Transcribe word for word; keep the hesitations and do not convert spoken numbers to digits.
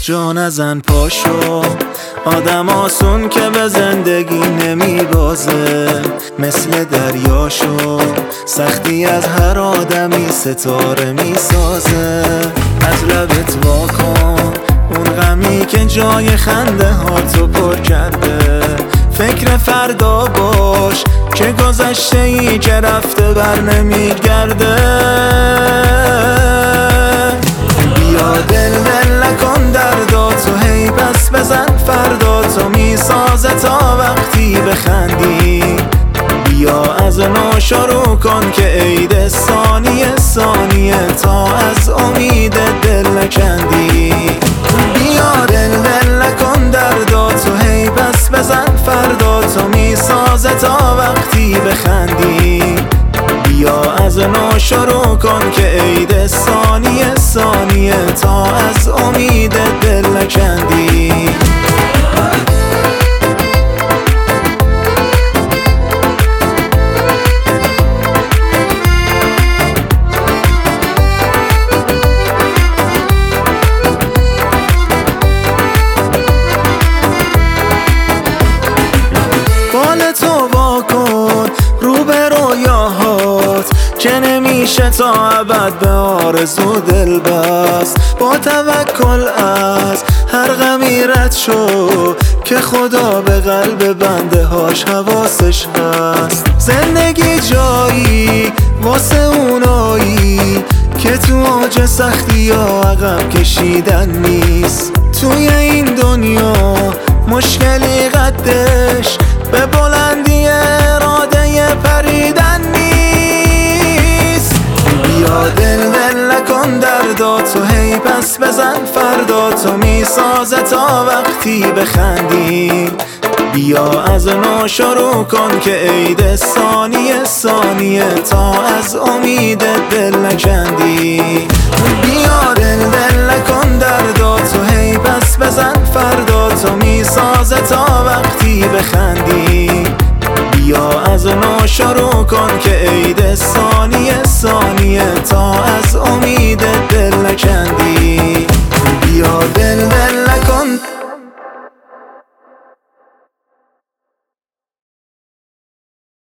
جا نزن پاشو، آدم آسون که به زندگی نمی بازه، مثل دریاشو سختی از هر آدمی ستاره می سازه. از لبت واکن اون غمی که جای خنده ها تو پر کرده، فکر فردا باش که گذشته ای که رفته بر نمی گرده. بیا دل دل نکن درداتو، هی پس بزن فردا تو می سازه تا وقتی بخندی. بیا از نو شروع کن که عید ثانیه ثانیه تا از امید دل نکندی. بیا دل دل نکن درداتو، هی پس بزن فردا تو می سازه تا وقتی بخندی. بیا از نو شروع کن که عید ثانیه ثانیه تا از امید دل نکندی. بال تو واکن رو به رویاهات که نمیشه تا ابد به آرزو دل بست. با توکل از هر غمی رد شو که خدا به قلب بنده هاش حواسش هست. زندگی جایی واسه اونایی که تو اوج سختی ها عقب کشیدن نیست. توی این دنیا مشکلی قدش به بلندی اراده پریدن نیست. بیا دل دل نکن درداتو، هی پس بزن فردا تو می سازه تا وقتی بخندی. بیا از نو شروع کن که عید ثانیه ثانیه تا از امید دل نکندی. بیا دل دل نکن درداتو، هی پس بزن فردا تو می سازه تا وقتی بخندی. بیا از نو شروع کن که عید ثانیه ثانیه تا